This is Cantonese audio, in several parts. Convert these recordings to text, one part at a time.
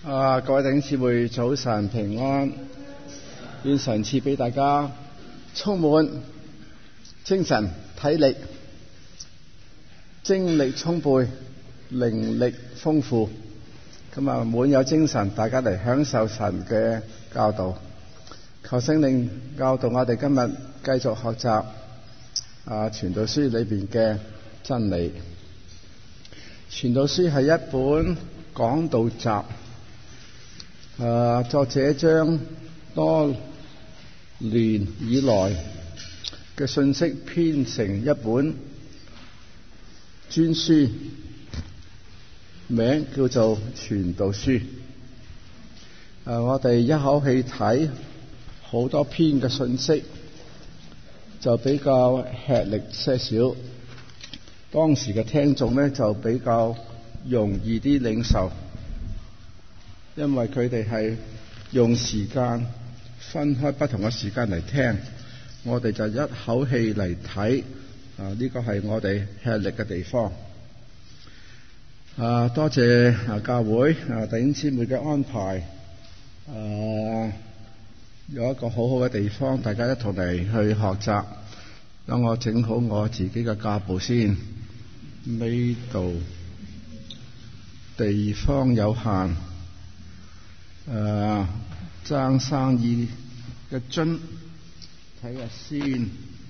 各位弟兄姊妹，早晨平安，願神賜俾大家充滿精神、體力、精力充沛、靈力豐富，咁啊滿有精神，大家嚟享受神嘅教導。求聖靈教導我哋今日繼續學習傳道書裏邊嘅真理。傳道書係一本講道集。作者將多年以來嘅信息編成一本專書，名叫做《傳道書》。我哋一口氣睇好多篇嘅信息，就比較吃力些少。當時嘅聽眾呢，就比較容易啲領受。因為佢哋係用時間分開不同嘅時間嚟聽，我哋就一口氣嚟睇。呢個係我哋吃力嘅地方。多謝教會弟兄姊妹嘅安排。有一個好好嘅地方，大家一同嚟去學習。等我整好我自己嘅架步先。呢度地方有限。爭生意嘅樽，睇下先。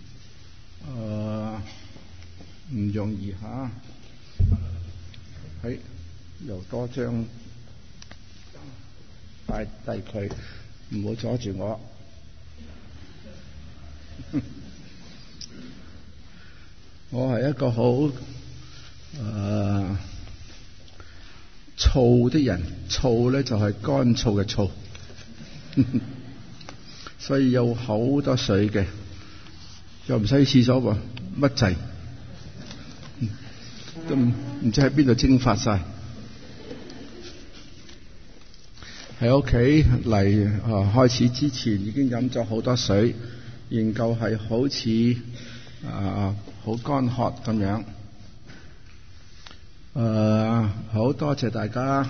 唔容易吓。又多張擺低佢，唔好阻住我。我係一個好燥的人，燥咧就係乾燥嘅燥，所以有好多水嘅，又唔使去廁所喎，乜滯都唔知喺邊度蒸發晒。喺屋企嚟開始之前已經飲咗好多水，研究係好似好乾渴咁樣。好多謝大家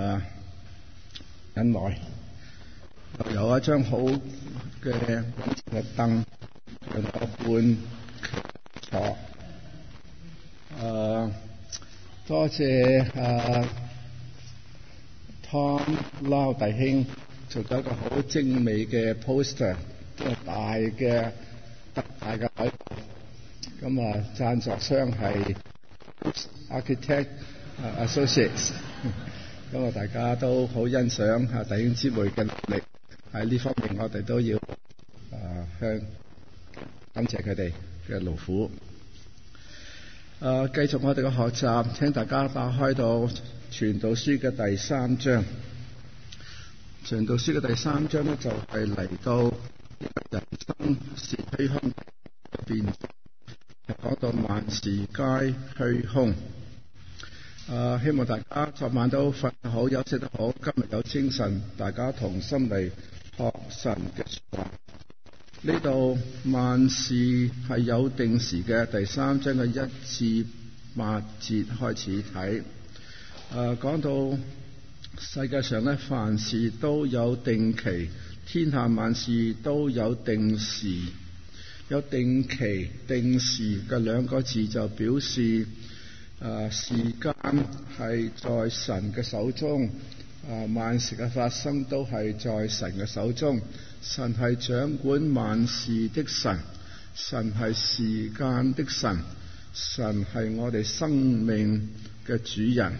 忍耐。有一張好嘅凳讓我半坐。多謝Tom Lau 弟兄做咗一個好精美嘅 poster， 大嘅海報。咁贊助商係Architect Associates， 咁大家都好欣賞弟兄姊妹嘅努力，喺呢方面我哋都要感謝佢哋嘅勞苦。繼續我哋嘅學習，請大家打開到傳道書嘅第3章。傳道書嘅第3章呢，就係嚟到人生是虛空嘅變，講到萬事皆虛空。希望大家昨晚都瞓得好，休息得好，今日有精神，大家同心嚟學神嘅說話。呢度萬事係有定時嘅，第3章嘅1至8節開始睇。講到世界上咧，凡事都有定期，天下萬事都有定時。有定期、定時嘅兩個字就表示時間係在神嘅手中，萬事嘅發生都係在神嘅手中。神係掌管萬事的神，神係時間的神，神係我哋生命嘅主人。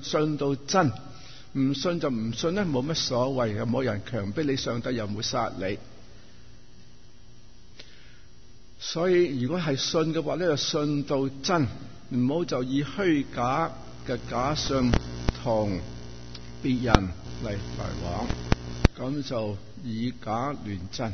信到真，唔信就唔信咧，冇乜所謂，又冇人強迫你，上帝又唔會殺你。所以如果係信嘅話咧，就信到真，唔好就以虛假嘅假信同別人來往，咁就以假亂真。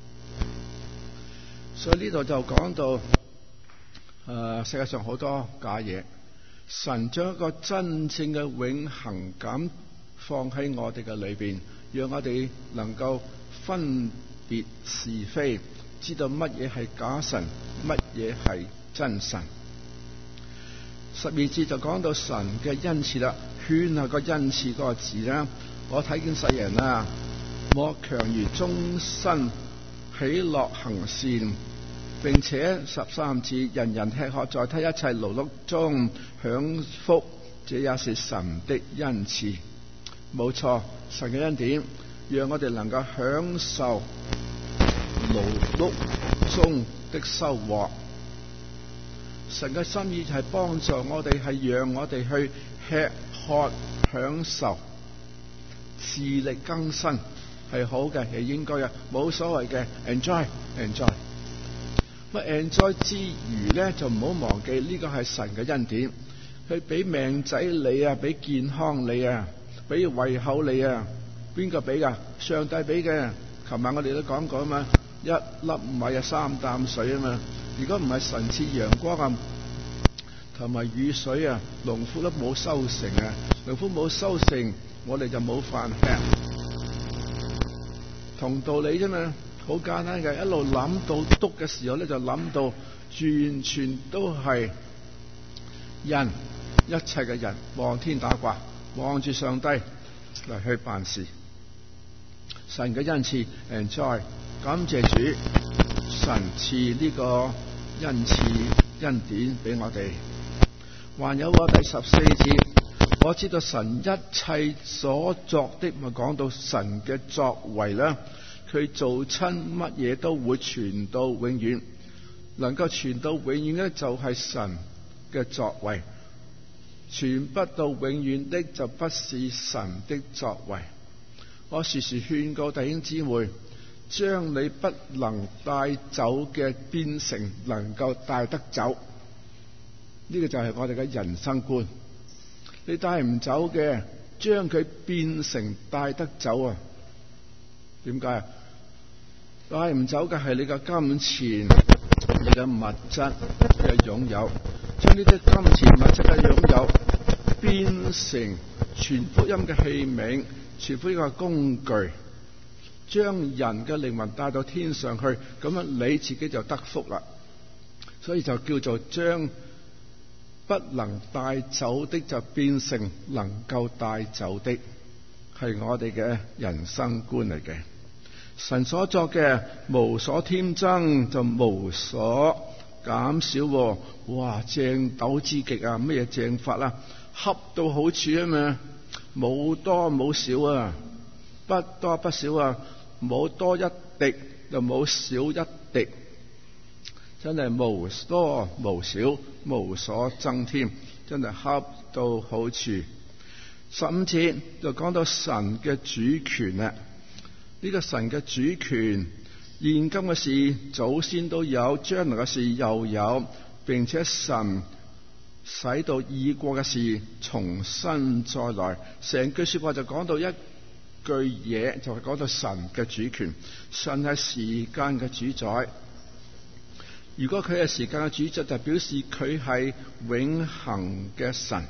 所以呢度就講到世界上好多假嘢，神將一個真正嘅永恆感放喺我哋嘅裏邊，讓我哋能夠分別是非，知道乜嘢係假神，乜嘢係真神。12節就講到神嘅恩賜啦，圈下個恩賜嗰個字啦。我睇見世人啊，莫強如終身喜樂行善，並且13節，人人吃喝，在他一切勞碌中享福，這也是神的恩賜。冇錯，神嘅恩典讓我哋能夠享受勞碌中的收穫。神嘅心意係幫助我哋，係讓我哋去吃喝享受，自力更生，係好嘅，係應該嘅，冇所謂嘅。enjoy。enjoy 之餘咧，就唔好忘記呢個係神嘅恩典，佢俾命仔你啊，俾健康你啊，俾胃口你啊，邊個俾噶？上帝俾嘅。琴晚我哋都講過啊嘛，一粒米啊，3啖水啊嘛。如果唔係神賜陽光啊同埋雨水啊，農夫都冇收成啊。農夫冇收成，我哋就冇飯吃。同道理啫嘛，好簡單嘅。一路諗到篤嘅時候咧，就諗到完全都係人，一切嘅人望天打卦，望住上帝嚟去辦事。神嘅恩賜 enjoy， 感謝主，神賜呢個恩賜恩典俾我哋。還有第14節，我知道神一切所作的，咪講到神嘅作為啦。佢做親乜嘢都會傳到永遠，能夠傳到永遠咧，就係神嘅作為。傳不到永遠的，就不是神的作為。我時時勸告弟兄姊妹，將你不能帶走嘅變成能夠帶得走，呢個就係我哋嘅人生觀。你帶唔走嘅，將佢變成帶得走啊？點解啊？帶唔走嘅係你嘅金錢、你嘅物質嘅擁有，將呢啲金錢物質嘅擁有變成傳福音嘅器皿、傳福音嘅工具，將人嘅靈魂帶到天上去，咁樣你自己就得福啦。所以就叫做將不能帶走的就變成能夠帶走的，係我哋嘅人生觀嚟嘅。神所作嘅無所添增，就無所減少。哇，正斗之極啊！乜嘢正法啊？恰到好處啊嘛，冇多冇少啊，不多不少啊，冇多一滴就冇少一滴，真係無多無少，無所增添，真係恰到好處。15節就講到神嘅主權啦。呢個神嘅主權，現今嘅事祖先都有，將來嘅事又有，並且神使到已過嘅事重新再來。成句說話就講到一句嘢，就係講到神嘅主權。神係時間嘅主宰，如果佢係時間嘅主宰，就表示佢係永恆嘅神。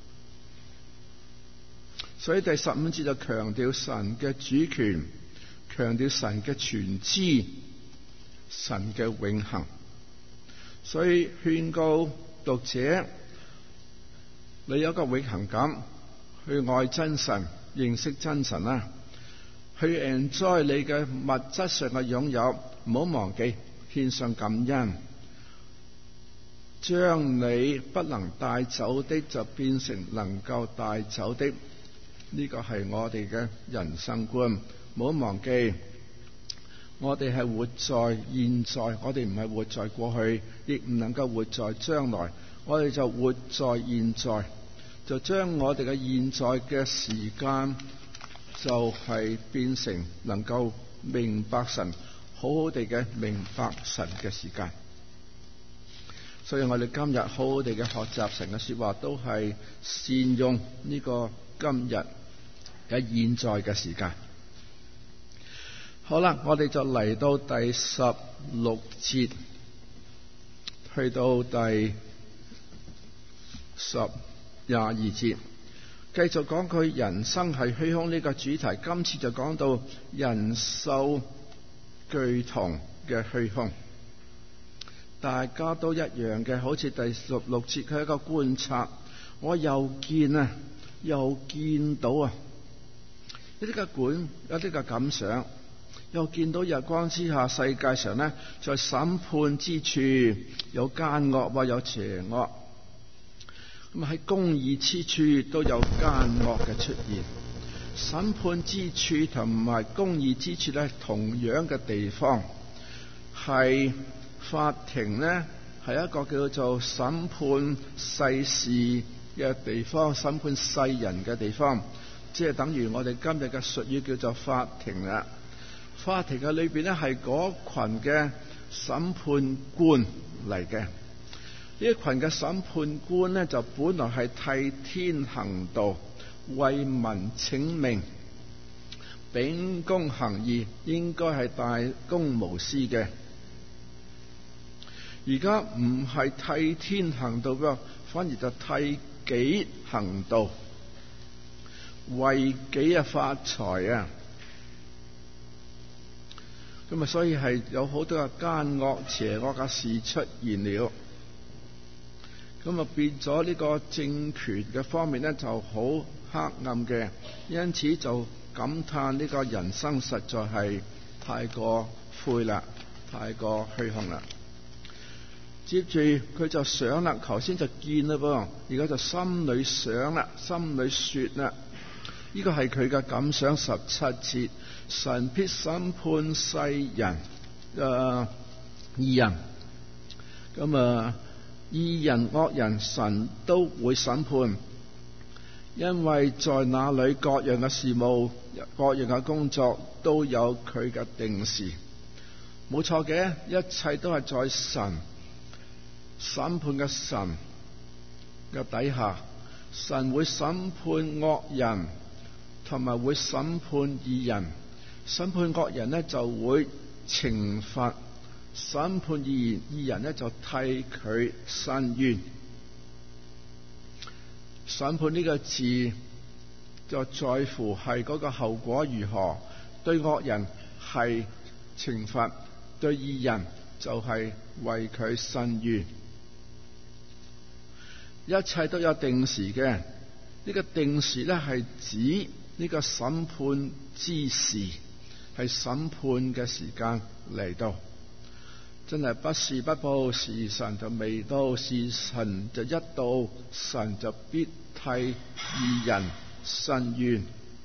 所以第15節就強調神嘅主權，強調神嘅全知，神嘅永恆。所以勸告讀者，你有個永恆感，去愛真神，認識真神啦，去 enjoy 你嘅物質上嘅擁有，唔好忘記獻上感恩，將你不能帶走的就變成能夠帶走的，呢個係我哋嘅人生觀。唔好忘記，我哋係活在現在，我哋唔係活在過去，亦唔能夠活在將來，我哋就活在現在。 就將我哋嘅現在嘅時間就係變成能夠明白神，好好地嘅明白神嘅時間。所以我哋今日好好地嘅學習神嘅說話，都係善用呢個今日嘅現在嘅時間。好啦，我哋就嚟到第16節，去到第22節，繼續講佢人生係虛空呢個主題。今次就講到人獸俱同嘅虛空，大家都一樣嘅，好似第16節佢一個觀察，我又見到一啲嘅管，一啲嘅感想，又見到日光之下世界上呢，在審判之處有奸惡，有邪惡，咁喺公義之處都有奸惡嘅出現。審判之處同埋公義之處呢，同樣嘅地方係法庭呢，係一個叫做審判世事嘅地方，審判世人嘅地方，即係等於我哋今日嘅術語叫做法庭啦。法庭嘅裏邊呢，係嗰群嘅審判官嚟嘅。呢一群嘅審判官呢，就本來係替天行道，為民請命，秉公行義，應該係大公無私嘅。而家唔係替天行道噃，反而就替己行道，為己發財啊！咁啊，所以係有好多嘅奸惡、邪惡嘅事出現了。咁啊，變咗呢個政權嘅方面呢，就好黑暗嘅，因此就感嘆呢個人生實在係太過灰啦，太過虛空啦。接住佢就想啦，頭先就見啦噃，而家就心裏想啦，心裏說啦。呢個係佢嘅感想。17節，神必審判世人義人，咁義人惡人神都會審判，因為在那裏各樣嘅事務、各樣嘅工作都有佢嘅定時。冇錯嘅，一切都係在神審判嘅神嘅底下，神會審判惡人，同埋會審判義人。審判惡人呢，就會懲罰，審判義人呢，就替佢伸冤。審判呢個字就在乎係嗰個後果如何，對惡人係懲罰，對義人就係為佢伸冤。一切都有定時嘅，呢個定時呢，係指呢個審判之時，係審判嘅時間嚟到。真係不是不報，時辰就未到，時辰就一到，神就必替義人伸冤。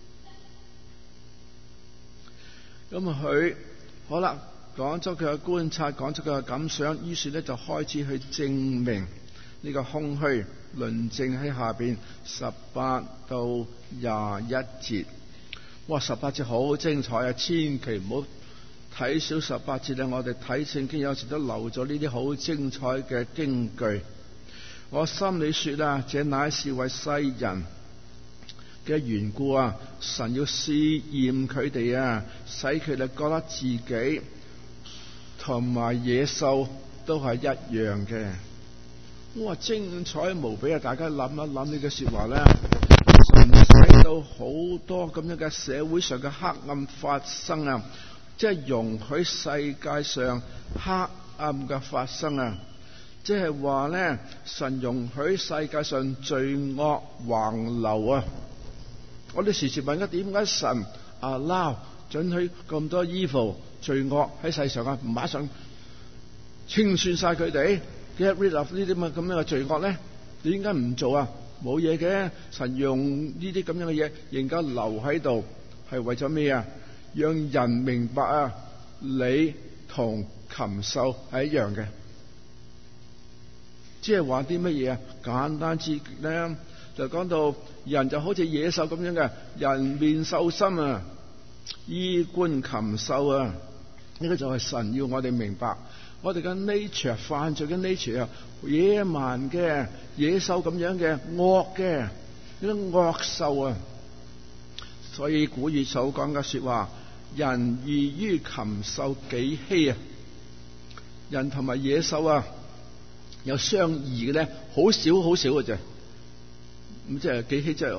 咁佢好啦，講咗佢嘅觀察，講咗佢嘅感想，於是呢，就開始去證明呢個空虛。論證喺下邊18到21節。哇，18節好精彩啊！千祈唔好睇少18節咧。我哋睇聖經有時都漏咗呢啲好精彩嘅經句。我心裏說啊，這乃是為世人嘅緣故啊，神要試驗佢哋啊，使佢哋覺得自己同埋野獸都係一樣嘅。哇，精彩無比啊！大家諗一諗呢個說話咧，神使到好多咁樣嘅社會上嘅黑暗發生啊，即係容許世界上黑暗嘅發生啊，即係話咧，神容許世界上罪惡橫流啊。我哋時時問緊，點解神allow准許咁多 evil 罪惡喺世上啊？唔馬上清算晒佢哋，get rid of 呢啲咁樣嘅罪惡咧？點解唔做啊？冇嘢嘅，神用呢啲咁樣嘅嘢，仍舊留喺度，係為咗咩啊？讓人明白啊，你同禽獸係一樣嘅。即係話啲乜嘢啊？簡單之極咧， 就講到人就好似野獸咁樣嘅，人面獸心啊，衣冠禽獸啊。呢個就係神要我哋明白，我哋嘅 nature 犯罪嘅 nature 啊，野蠻嘅野獸咁樣嘅惡嘅呢啲惡獸啊。所以古語所講嘅說話，人異於禽獸幾希啊，人同埋野獸啊有相異嘅咧，好少嘅啫。咁即係幾希，即係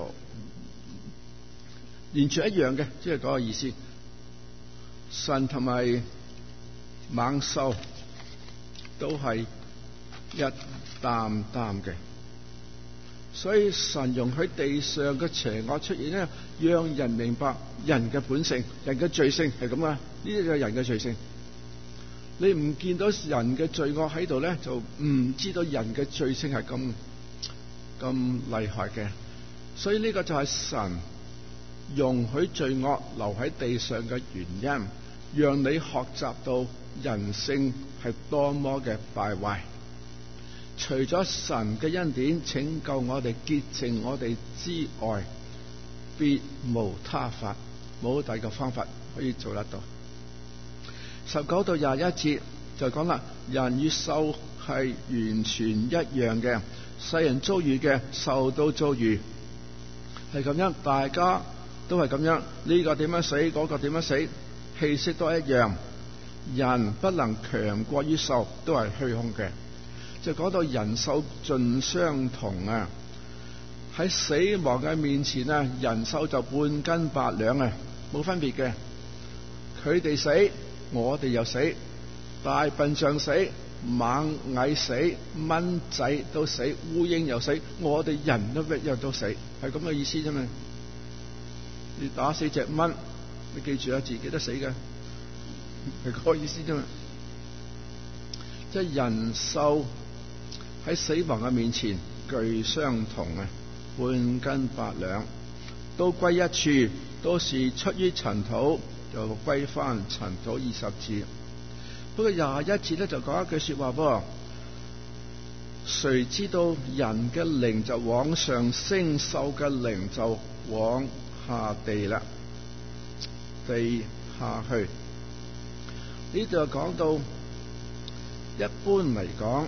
完全一樣嘅，即係嗰個意思。神同埋猛獸都係一擔擔嘅，所以神容許地上嘅邪惡出現咧，讓人明白人嘅本性、人嘅罪性係咁啊！呢啲就係人嘅罪性。你唔見到人嘅罪惡喺度咧，就唔知道人嘅罪性係咁厲害嘅。所以呢個就係神容許罪惡留喺地上嘅原因，讓你學習到人性係多麼嘅敗壞。除咗神嘅恩典拯救我哋、潔淨我哋之外，別無他法，冇第二個方法可以做得到。19到21節就講啦，人與獸係完全一樣嘅，世人遭遇嘅獸都遭遇，係咁樣，大家都係咁樣，呢個點樣死，嗰個點樣死，氣息都一樣。人不能強過於獸，都係虛空嘅。就講到人獸盡相同啊！喺死亡嘅面前啊，人獸就半斤八兩啊，冇分別嘅。佢哋死，我哋又死，大笨象死，螞蟻死，蚊仔都死，烏蠅又死，我哋人都一樣都死，係咁嘅意思啫嘛。你打死隻蚊，你記住啊，自己都死嘅，係嗰個意思啫嘛。即係人獸喺死亡嘅面前俱相同啊，半斤八兩，都歸一處，都是出於塵土，就歸翻塵土。20節。不過21節咧就講一句說話噃，誰知道人嘅靈就往上升，獸嘅靈就往下地啦，地下去。呢度講到一般嚟講，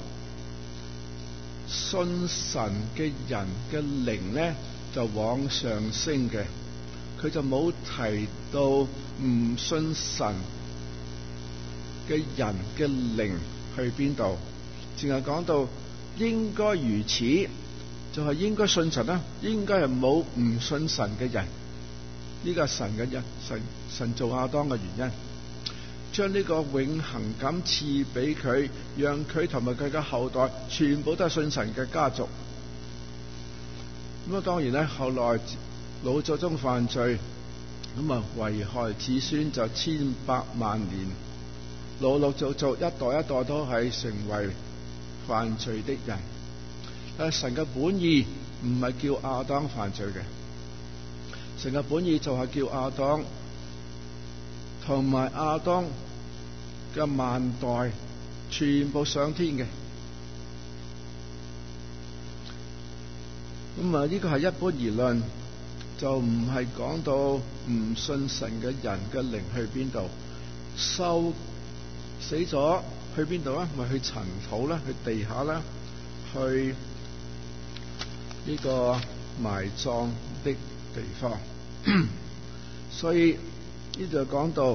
信神嘅人嘅靈咧就往上升嘅，佢就冇提到唔信神嘅人嘅靈去邊度，淨係講到應該如此，就係應該信神啦，應該係冇唔信神嘅人。呢個係神嘅人，神做亞當嘅原因，將呢個永恆感賜俾佢，讓佢同埋佢嘅後代全部都係信神嘅家族。咁啊，當然咧，後來老祖宗犯罪，咁啊遺害子孫就千百萬年，陸陸續續一代一代都係成為犯罪的人。但神嘅本意唔係叫亞當犯罪嘅，神嘅本意就係叫亞當同埋亞當嘅萬代全部上天嘅。咁啊，呢個係一般而論，就唔係講到唔信神嘅人嘅靈去邊度。獸死咗去邊度啊？咪去塵土啦，去地下啦，去呢個埋葬的地方。所以呢度講到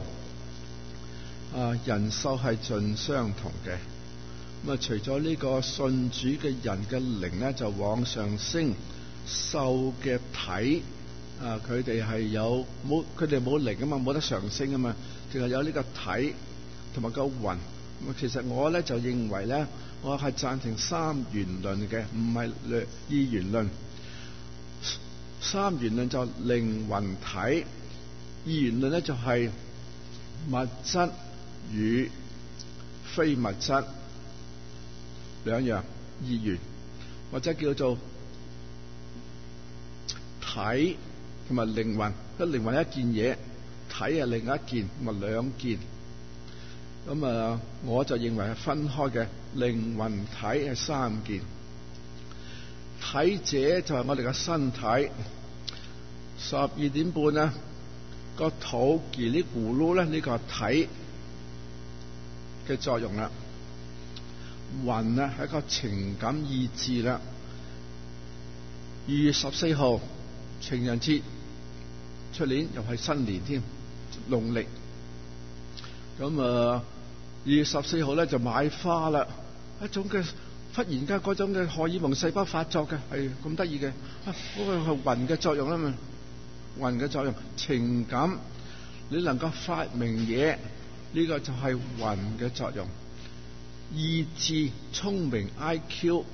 人獸係盡相同嘅。咁啊，除咗呢個信主嘅人嘅靈咧，就往上升。獸嘅體佢哋係有冇？佢哋冇靈啊嘛，冇得上升啊嘛，淨係有呢個體同埋個魂。咁其實我咧就認為咧，我係贊成三元論嘅，唔係二元論。三元論就靈魂體，二元論咧就係物質與非物質兩樣二元，或者叫做體同埋靈魂。個靈魂係一件嘢，體係另一件，咪兩件。咁我就認為係分開嘅，靈魂體係三件。體體者就係我哋嘅身體。12:30咧，個肚嘰哩咕嚕咧，呢個體嘅作用啦。魂啊係一個情感意志啦。2月14號情人節，出年又係新年添，農曆。咁2月14號咧就買花啦，一種嘅忽然間嗰種嘅荷爾蒙細胞發作嘅，係咁得意嘅。嗰個係魂嘅作用啊嘛，魂嘅作用，情感，你能夠發明嘢，呢個就係魂嘅作用。意志、聰明、IQ、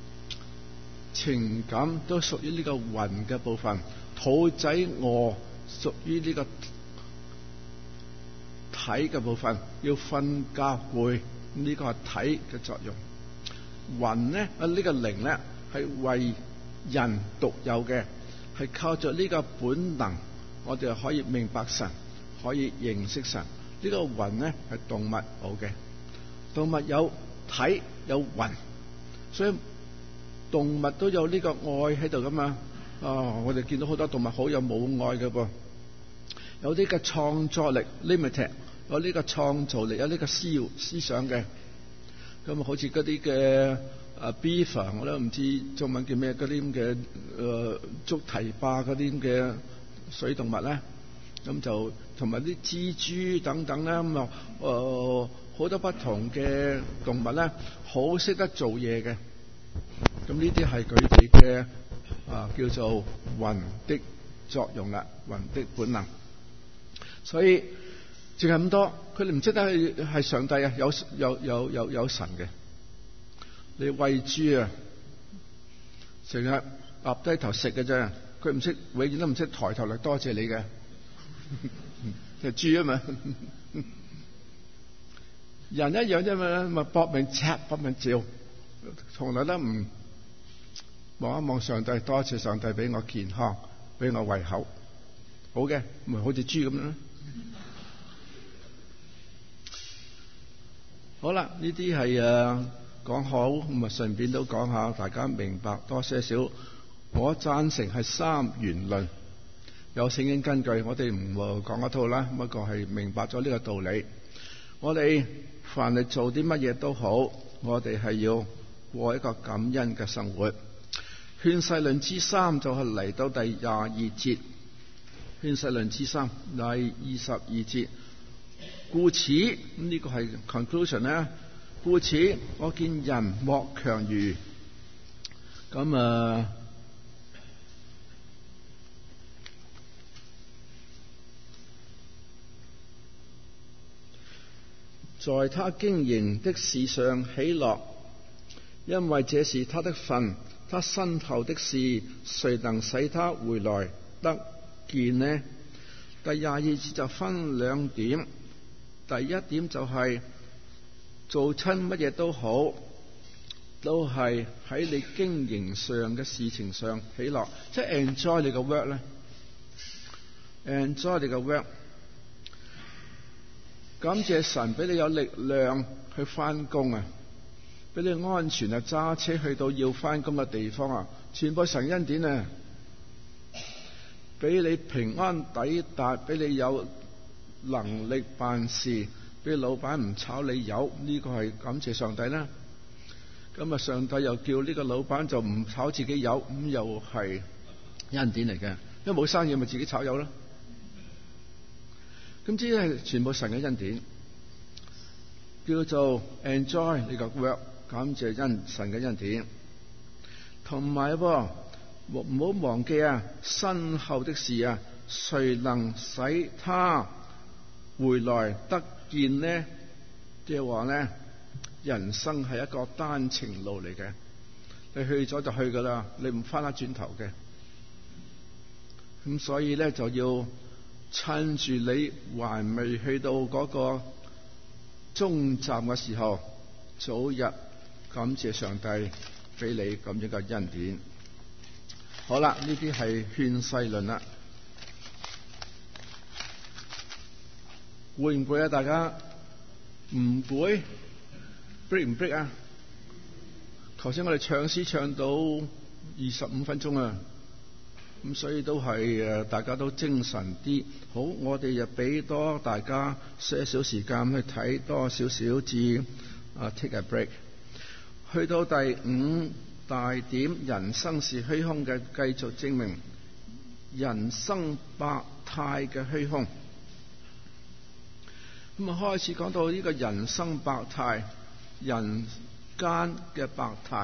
情感都屬於呢個魂嘅部分。肚仔餓屬於呢個體嘅部分，要瞓覺攰，呢個係體嘅作用。魂咧呢個靈咧係為人獨有嘅，係靠着呢個本能，我哋可以明白神，可以認識神。呢個魂咧係動物冇嘅，動物有體有魂，所以動物都有呢個愛喺度噶嘛。我哋見到好多動物好有母愛嘅噃，有啲嘅創作力 limited， 有呢個創造力，有呢個思想嘅。咁好似嗰啲嘅beaver， 我都唔知中文叫咩，嗰啲咁嘅竹堤壩嗰啲咁嘅水動物咧，咁就同埋啲蜘蛛等等咧，咁好多不同嘅動物咧，好識得做嘢嘅。咁呢啲係佢哋嘅叫做魂的作用啦，魂的本能。所以淨係咁多，佢哋唔識得係上帝啊，有神嘅。你餵豬啊，成日岌低頭食嘅啫，佢唔識，永遠都唔識抬頭嚟多謝你嘅，係豬啊嘛。人一樣啫嘛，咪搏命赤搏命照，從來都唔望一望上帝，多謝上帝俾我健康，俾我胃口，好嘅，咪好似豬咁樣。好啦，呢啲係講好，咁順便都講下，大家明白多些少。我贊成係三元論，有聖經根據，我哋唔講一套啦，不過係明白咗呢個道理。我哋凡係做啲乜嘢都好，我哋係要過一個感恩嘅生活。勸世論之3就係嚟到第22節，勸世論之3第22節。故此，呢個係 conclusion 咧。故此，我見人莫強如。咁在他經營的事上喜樂，因為這是他的份。他身後的事，誰能使他回來得見呢？第22節就分兩點。第一點就係做親乜嘢都好，都係喺你經營上嘅事情上喜樂，即係 enjoy 你個 work 咧 ，enjoy 你個 work。感謝神俾你有力量去翻工啊，俾你安全啊，揸車去到要翻工嘅地方啊，全部神恩典啊，俾你平安抵達，俾你有能力辦事，俾老闆唔炒你魷，呢個係感謝上帝啦。咁上帝又叫呢個老闆就唔炒自己魷，咁又係恩典嚟嘅，因為冇生意咪自己炒魷咯。咁呢啲係全部神嘅恩典，叫做 enjoy 呢個 work， 感謝神嘅恩典。同埋唔好忘記身後的事啊，誰能使他回來得見呢？即係話咧，人生係一個單程路嚟嘅，你去咗就去噶啦，你唔翻得轉頭嘅。咁所以咧就要趁住你還未去到嗰個終站嘅時候，早日感謝上帝俾你咁樣嘅恩典。好啦，呢啲係勸世論啦。會唔會啊？大家唔會 break 唔 break 啊？頭先我哋唱詩唱到 25分鐘啊，咁所以都係大家都精神啲。好，我哋就俾多大家些少時間去睇多少少至take a break。去到第5大點，人生是虛空嘅，繼續證明人生百態嘅虛空。咁開始講到呢個人生百態，人間嘅百態。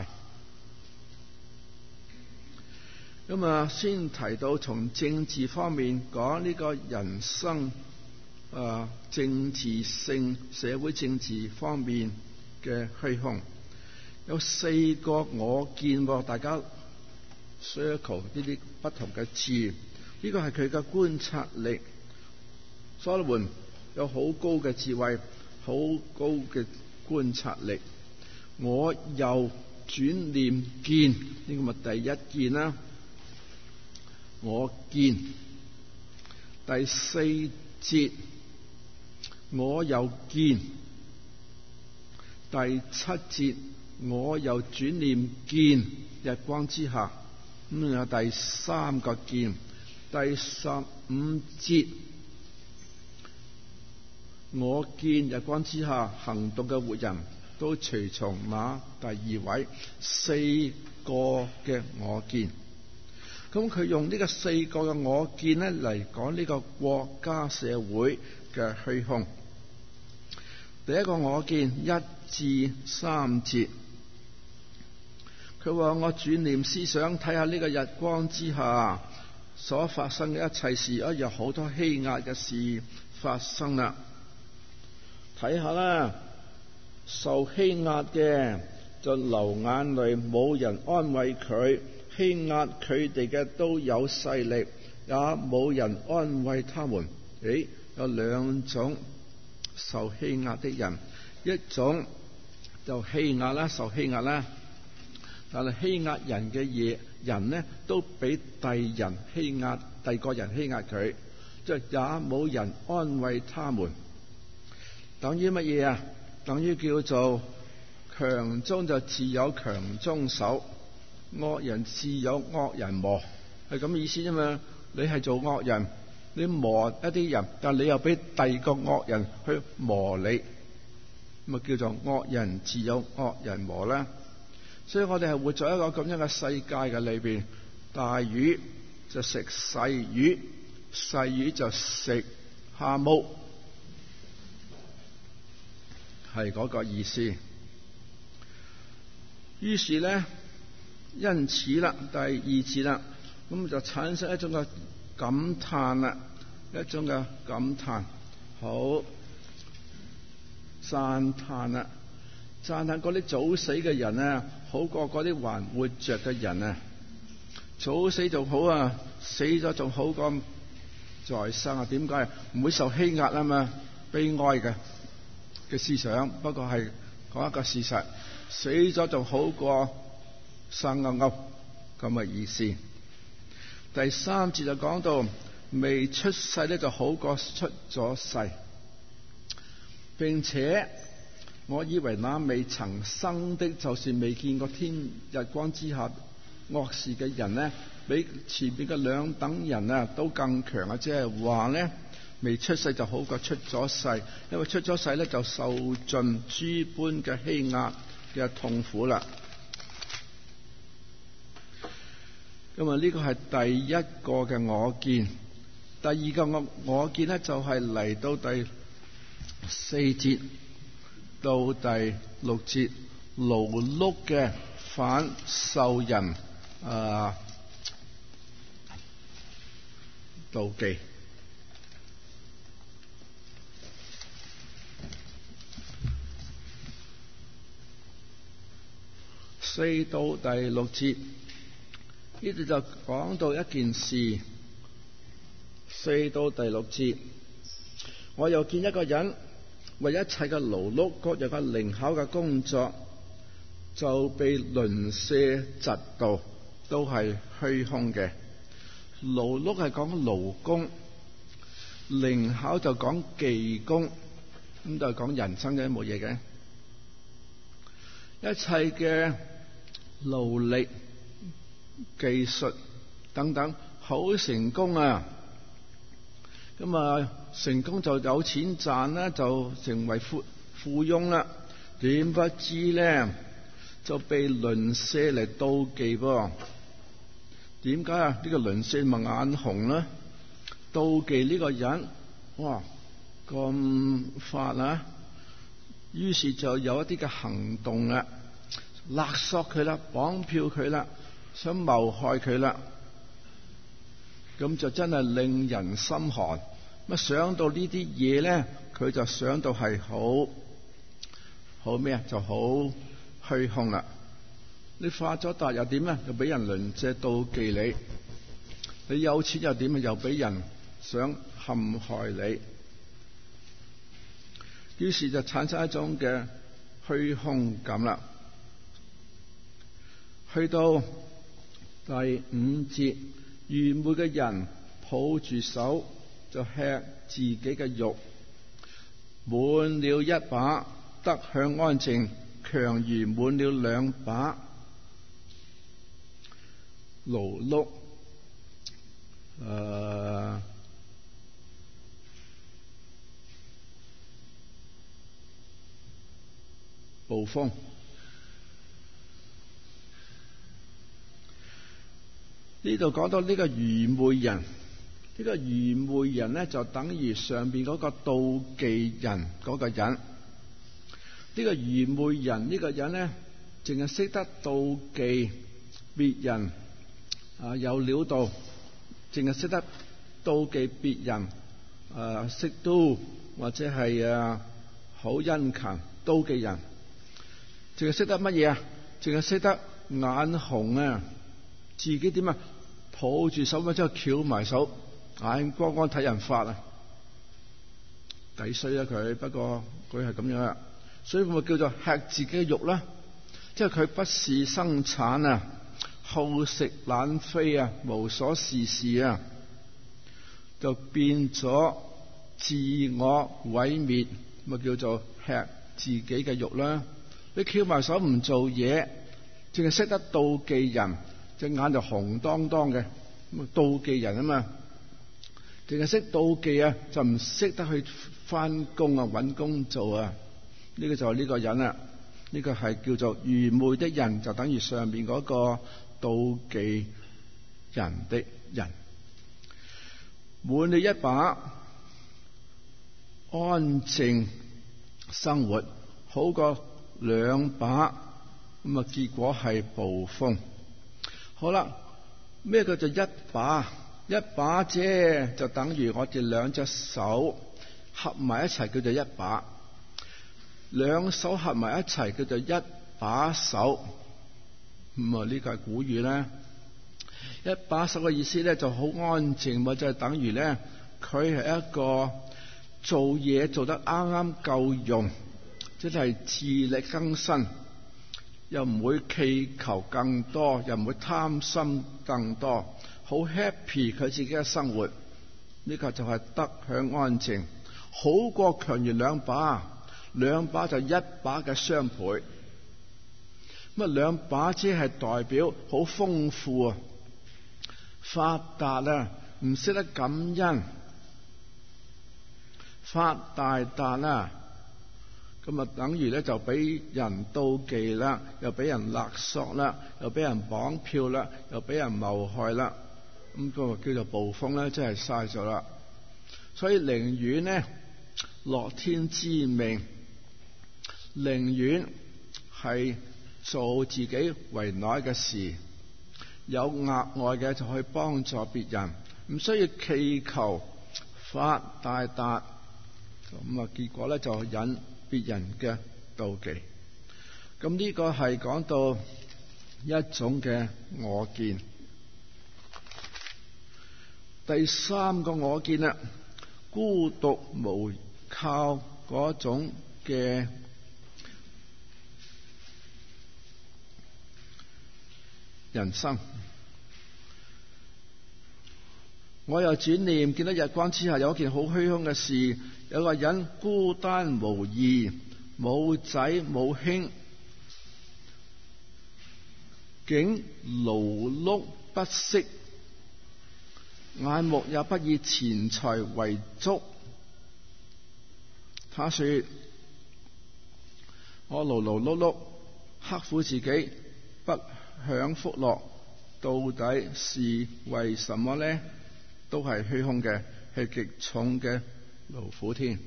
先提到從政治方面講呢個人生政治性社會政治方面嘅虛空，有4個我見，大家 circle 呢啲不同嘅字，呢個係佢嘅觀察力。所羅門有好高嘅智慧，好高嘅觀察力。我又轉念見，呢個咪第一見啦。我見第4節，我又見第7節，我又轉念見日光之下。咁有第3個見，第15節，我見日光之下行動嘅活人都隨從那第2位。4個嘅我見。咁佢用呢個4個嘅我見咧嚟講呢個國家社會嘅虛空。第一個我見1至3節，佢話我轉念思想，睇下呢個日光之下所發生嘅一切事，有好多欺壓嘅事發生啦。睇下啦，受欺壓嘅就流眼淚，冇人安慰佢。欺壓佢哋嘅都有勢力，也冇人安慰他們。有2種受欺壓的人，一種就欺壓啦，受欺壓啦，但係欺壓人嘅人呢，都俾第人欺壓，第個人欺壓佢，即係也冇人安慰他們。等於乜嘢啊？等於叫做強中就自有強中手，惡人自有惡人磨，係咁意思啫嘛。你係做惡人，你磨一啲人，但你又俾第二個惡人去磨你，咁啊叫做惡人自有惡人磨啦。所以我哋係活在一個咁樣嘅世界嘅裏邊，大魚就食細魚，細魚就食蝦毛，係嗰個意思。於是咧，因此啦，第2節啦，咁就產生一種嘅感嘆啦，一種嘅感嘆，好讚嘆啦，讚嘆嗰啲早死嘅人啊，好過嗰啲還活着嘅人啊。早死仲好啊，死咗仲好過在生啊。點解？唔會受欺壓啊嘛，悲哀嘅思想。不過係講一個事實，死咗仲好過生勾勾咁嘅意思。第3節就講到未出世咧就好過出咗世，並且我以為那未曾生的，就是未見過天日光之下惡事嘅人呢，比前邊嘅2等人啊都更強啊！即係話呢，未出世就好過出咗世，因為出咗世咧就受盡諸般嘅欺壓嘅痛苦啦。因為呢個係第一個嘅我見，第2個我見呢，就係嚟到第4節到第6節，勞碌嘅反受人妒忌。4到第6節。呢度就講到一件事，4到第6節，我又見一個人為一切嘅勞碌，各樣嘅靈巧嘅工作，就被鄰舍嫉妒，都係虛空嘅。勞碌係講勞工，靈巧就講技工，咁就講人生嘅冇嘢嘅，一切嘅勞力。 技術等等，好成功啊！咁啊，成功就有錢賺啦，就成為富翁啦。點不知咧，就被鄰舍嚟妒忌噃。點解啊？呢個鄰舍咪眼紅啦，妒忌呢個人，哇咁發啊！於是就有一啲嘅行動啦，勒索佢啦，綁票佢啦，想謀害佢啦。咁就真係令人心寒。乜想到呢啲嘢咧，佢就想到係好咩啊？就好虛空啦。你發咗達又點咧？又俾人鄰舍妒忌你。你有錢又點啊？又俾人想陷害你。於是就產生一種嘅虛空感啦。去到第5節，愚昧嘅人抱住手就吃自己嘅肉，滿了一把得享安靜，強如滿了2把勞碌。暴風。呢度講到呢個愚昧人，呢個愚昧人咧就等於上邊嗰個妒忌人嗰個人。呢個愚昧人呢個人咧，淨係識得妒忌別人有料到，淨係識得妒忌別人識 do 或者係好殷勤，妒忌人。淨係識得乜嘢啊？淨係識得眼紅啊！自己點啊？抱住手之後翹埋手，眼光光睇人發啊！抵衰啊佢，不過佢係咁樣啊，所以咪叫做吃自己嘅肉啦。即係佢不事生產啊，好食懶飛啊，無所事事啊，就變咗自我毀滅，咪叫做吃自己嘅肉啦。你翹埋手唔做嘢，淨係識得妒忌人，隻眼就紅當當嘅，咁妒忌人啊嘛，淨係識妒忌啊，就唔識得去翻工啊，搵工做啊。呢個就係呢個人啦，呢個係叫做愚昧的人，就等於上面嗰個妒忌人的人。滿了一把安靜生活，好過2把，咁啊結果係暴風。好啦，咩叫做一把？一把啫，就等於我哋2隻手合埋一齊叫做一把，2手合埋一齊叫做一把手。咁啊呢個係古語咧。一把手嘅意思咧就好安靜，咪就係等於咧佢係一個做嘢做得啱啱夠用，即係自力更生，又唔會祈求更多，又唔會貪心更多，好 happy 佢自己嘅生活。呢個就係得享安靜，好過強如2把，2把就1把嘅雙倍。咁啊2把即係代表好豐富啊，發達啊，唔識得感恩，發大達啦。咁啊等於咧就俾人妒忌啦，又俾人勒索啦，又俾人綁票啦，又俾人謀害啦。咁個叫做暴風咧，真係嘥咗啦。所以寧願呢樂天知命，寧願係做自己為內嘅事，有額外嘅就去幫助別人，唔需要祈求發大達。咁啊結果咧就引別人嘅妒忌。咁呢個係講到一種嘅我見。第3個我見啦，孤獨無靠嗰種嘅人生。我又轉念見到日光之下有一件好虛空嘅事，有個人孤單無義，冇仔冇兄， 竟勞碌不息，眼目也不以錢財為足。他說：我勞勞碌碌，刻苦自己，不享福樂，到底是為什麼呢？都係虛空嘅，係極重嘅勞苦添。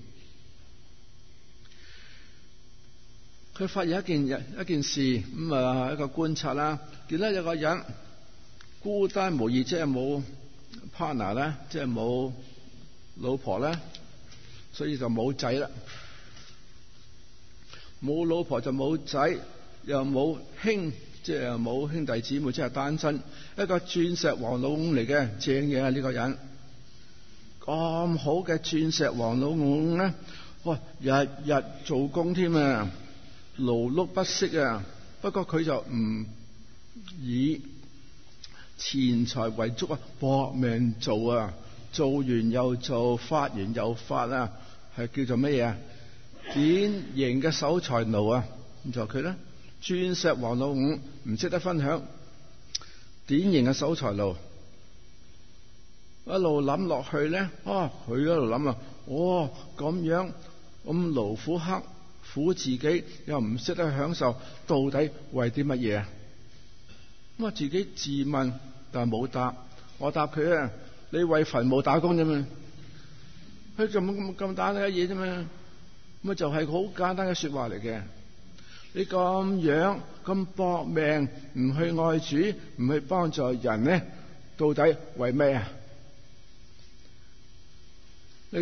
佢發現一件事，一個觀察啦，見到有個人孤單無二，即係冇 partner 咧，即係冇老婆咧，所以就冇仔啦。冇老婆就冇仔，又冇即係冇兄弟姊妹，即係單身。一個鑽石王老五嚟嘅，正嘢啊！呢個人咁好嘅鑽石王老五咧，哇，日日做工添啊，勞碌不息啊。不過佢就唔以錢財為足啊，搏命做啊，做完又做，發完又發啊，係叫做乜嘢啊？典型嘅守財奴啊！咁就佢咧，鑽石王老五唔識得分享，典型嘅守財奴。一路諗落去咧，佢一路諗啊，咁樣咁勞苦刻苦自己，又唔識得享受，到底為啲乜嘢啊？咁啊，自己自問，但係冇答。我答佢啊，你為墳墓打工啫嘛，佢就咁簡單嘅嘢啫嘛。咁就係好簡單嘅說話嚟嘅。你咁樣咁搏命，唔去愛主，唔去幫助人呢，到底為咩啊？你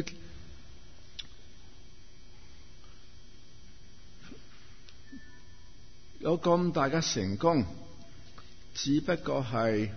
有咁大嘅成功，只不過係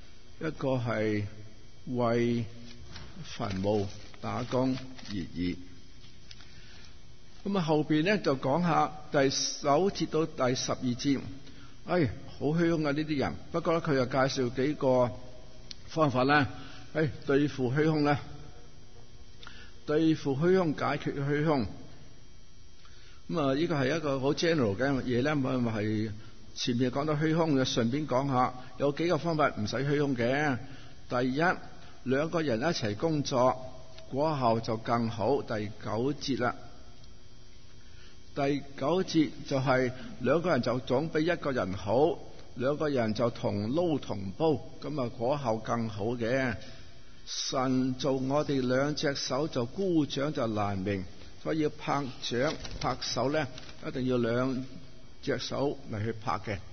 為墳墓打工而已。咁啊，後邊咧就講下第9節到第12節，好虛空啊呢啲人。不過咧，佢又介紹幾個方法咧，對付虛空咧，對付虛空，解決虛空。咁啊，呢個係一個好 general 嘅嘢咧，係前面講到虛空，就順便講下有幾個方法唔使虛空嘅。第一，兩個人一齊工作，果效就更好。第9節啦。第9節就係兩個人就總比一個人好，兩個人就同撈同煲，咁啊果效更好嘅。神做我哋兩隻手就孤掌就難鳴，所以要拍掌拍手咧，一定要兩隻手嚟去拍嘅。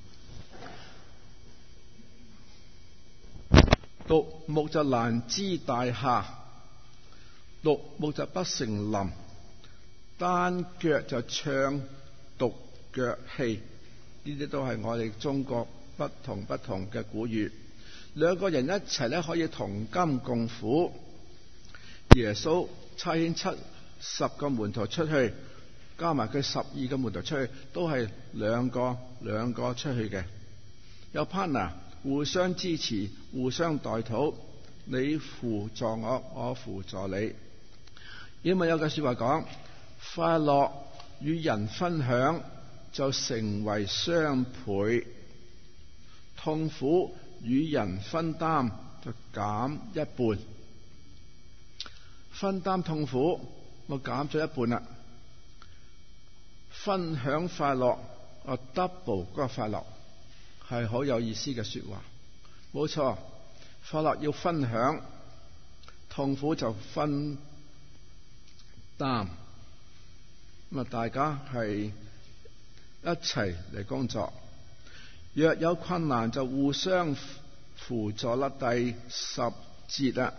獨木就難支大廈，獨木就不成林。單腳就唱獨腳戲，呢啲都係我哋中國不同嘅古語。兩個人一齊咧，可以同甘共苦。耶穌差遣70個門徒出去，加埋佢12個門徒出去，都係兩個出去嘅。有 partner 互相支持，互相代禱，你輔助我，我輔助你。因為有句說話講，快樂與人分享就成為雙倍，痛苦與人分擔就減一半。分擔痛苦，我減咗一半啦。分享快樂，我 double 嗰個快樂，係好有意思嘅說話。冇錯，快樂要分享，痛苦就分擔。咁啊，大家係一齊嚟工作，若有困難就互相輔助啦。第10節啦，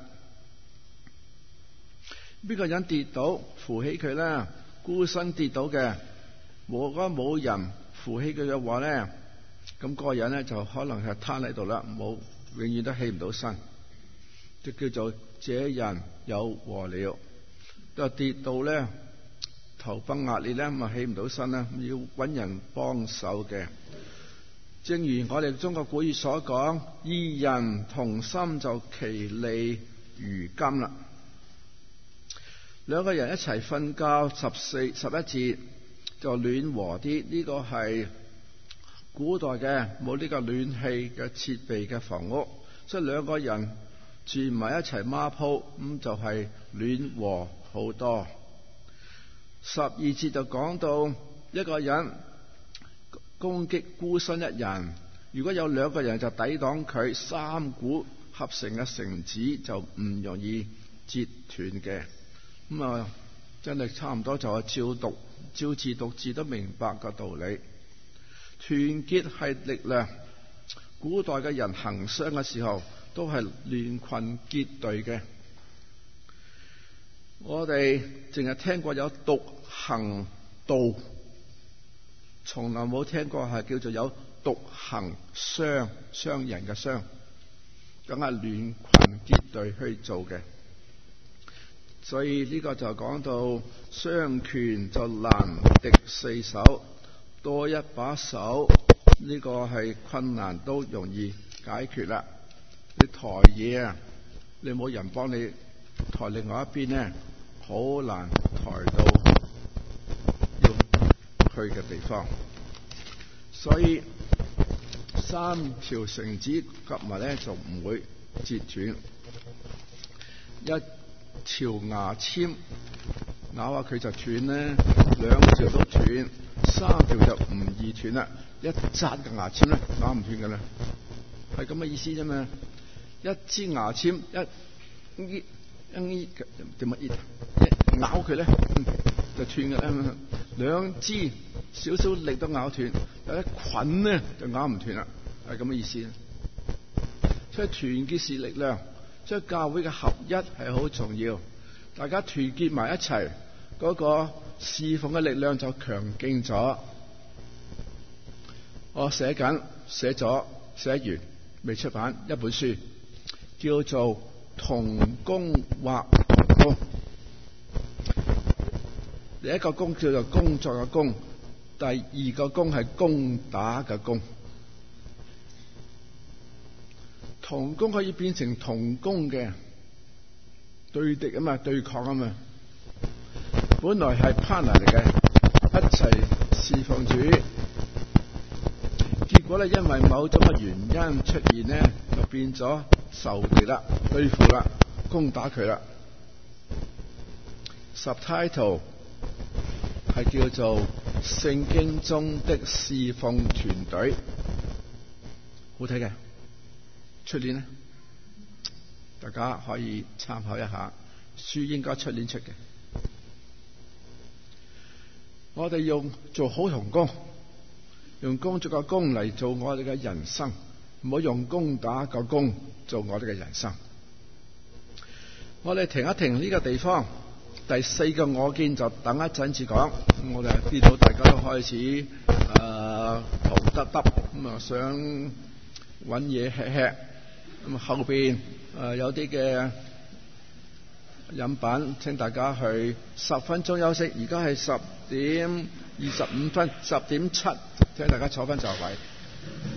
邊個人跌倒扶起佢啦？孤身跌倒嘅，如果冇人扶起佢嘅話咧，咁嗰個人咧就可能係攤喺度啦，永遠都起唔到身，就叫做這人有禍了。都跌到咧，頭崩額裂咧，咁啊起唔到身啦，要搵人幫手嘅。正如我哋中國古語所講，二人同心就其利如金啦。兩個人一齊瞓覺，11節就暖和啲。呢個係古代嘅冇呢個暖氣嘅設備嘅房屋，所以兩個人住埋一齊孖鋪，咁就係暖和好多。12節就講到一個人攻擊孤身一人，如果有兩個人就抵擋佢，3股合成嘅繩子就唔容易折斷嘅。咁啊，真係差唔多就係照字讀字都明白個道理。團結係力量，古代嘅人行商嘅時候都係聯群結隊嘅。我哋淨係聽過有獨行道，從來冇聽過係叫做有獨行商人嘅商，梗係聯群結隊去做嘅。所以呢個就講到雙拳就難敵4手，多一把手呢個係困難都容易解決啦。你抬嘢啊，你冇人幫你抬另外一邊呢，好難抬到要去嘅地方。所以3條繩子夾埋咧就唔會折斷。一條牙籤咬下佢就斷咧，2條都斷，3條就唔易斷啦。一紮嘅牙籤咧咬唔斷㗎啦，係咁嘅意思啫嘛。一支牙籤一點乜咬佢咧就斷㗎啦。2支少少力都咬斷，有一捆咧就咬唔斷啦，係咁嘅意思。所以團結是力量，所以教會嘅合一係好重要。大家團結埋一齊，嗰個侍奉嘅力量就強勁咗。我寫完未出版一本書，叫做同工或同工。第一個工叫做工作嘅工，第二個工係攻打嘅工。同工可以變成同工嘅，對敵啊嘛，對抗啊嘛。本來係 partner 嚟嘅，一齊侍奉主，結果咧因為某種嘅原因出現咧，就變咗仇敵啦，對付啦，攻打佢啦。Subtitle 係叫做聖經中的侍奉團隊，好睇嘅。出年呢，大家可以參考一下，書應該出年出嘅。我哋用做好同工，用工作嘅工嚟做我哋嘅人生，唔好用攻打個工做我哋嘅人生。我哋停一停呢個地方，第4個我見就等一陣至講。我哋見到大家都開始頭耷耷咁啊，想搵嘢吃吃。咁後邊有啲嘅飲品，請大家去10分鐘休息。而家係10:25，10:7，請大家坐翻座位。